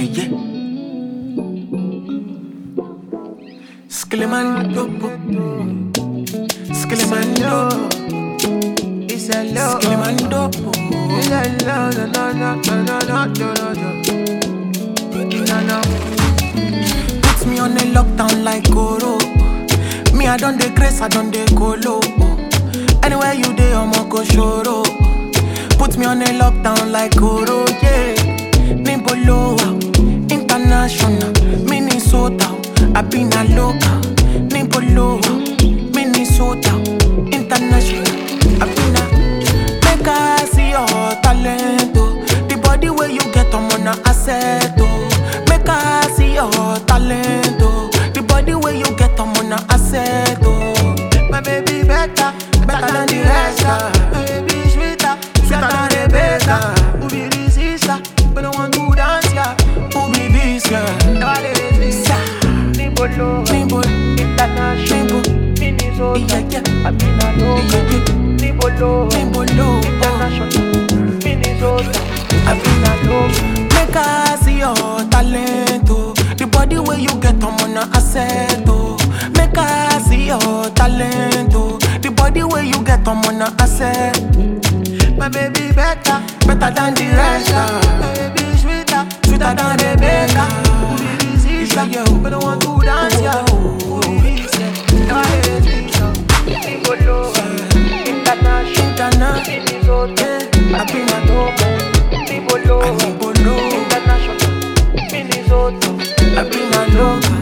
yeah. Skillemando, Skillemando, It's a love. Skillemando. It's a love. No. Puts me on a lockdown like Goro. Me, I done the grace, I done the colo. Anywhere you dey, I'ma go shoro. Put me on a lockdown like Goro, yeah. Nimbolo, international, Minnesota. I been a local. Nimbolo, Minnesota, international. I been a make I see your talent, oh. The body where you get, I'm on a asset, oh. Make I see your talent, oh. The body where you get, I'm on a asset, oh. My baby better than the rest. My baby sweeter than the best. Who be the sister? We don't want to dance, yeah. Who be this girl? Nobody is this. Nimbolo, international, Minnesota. I been a local. Nimbolo, international, Minnesota. I been a local. Make I see your talent, oh. The body where you get, I'm on a asset, oh. Make I see your talent, oh. The body where you get, I'm on a asset. My baby better than the rest, My baby sweeter than the best. Who be the sister? We don't want to dance, yeah. Who be this, yeah? Nobody is this, Nimbolo, international, Minnesota. I been a local. Nimbolo, international, Minnesota. I been a local.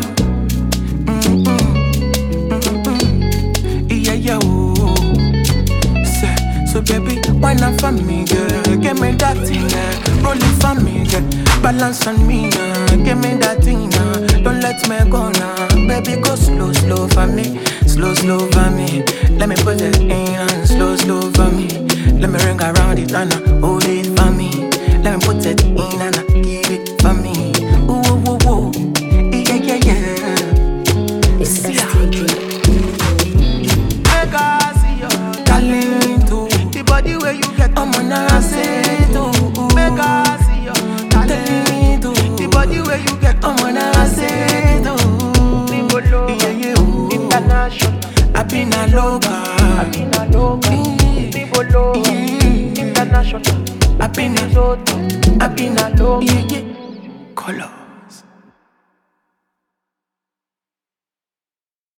Yeah, oh. So baby, why not for me, girl? Give me that thing, roll it for me, girl. Balance on me, give me that thing, don't let me go now. Baby, go slow for me, slow for me. Let me put it in and slow for me. Let me ring around it and hold it for me. Let me put it in and give it for me. Ooh, yeah. It's Make I see your Talent, oh. the body where you get, I'm on a asset, oh. Make I see your Talent, oh. the body where you get, I'm on a asset, oh. Nimbolo, Yeah, oh. international. I been a local. I been a local. Nimbolo, international. I been Minnesota. I been a local. yeah. Color.